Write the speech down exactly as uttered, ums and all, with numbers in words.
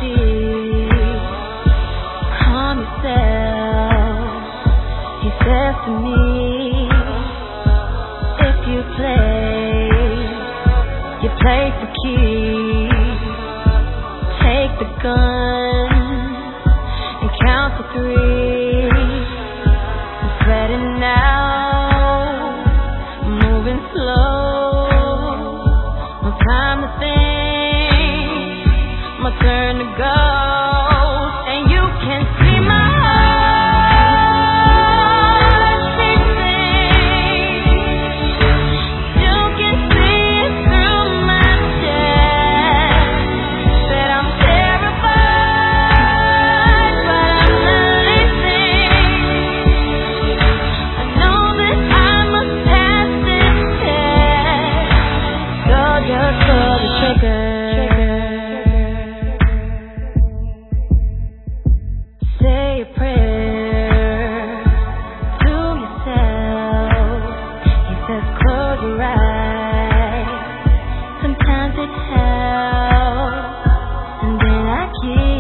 see. Calm yourself, he says to me. If you play, you play for keeps. Take the gun and count to three. I'm spreading out, moving slow. No time to think, my turn to go. And you can see my heart beating. You can see it through my chest. That I'm terrified, but I'm not listening. I know that I must pass this test. So just pull the trigger. Say a prayer to yourself. He says close your eyes. Sometimes it helps, and then I keep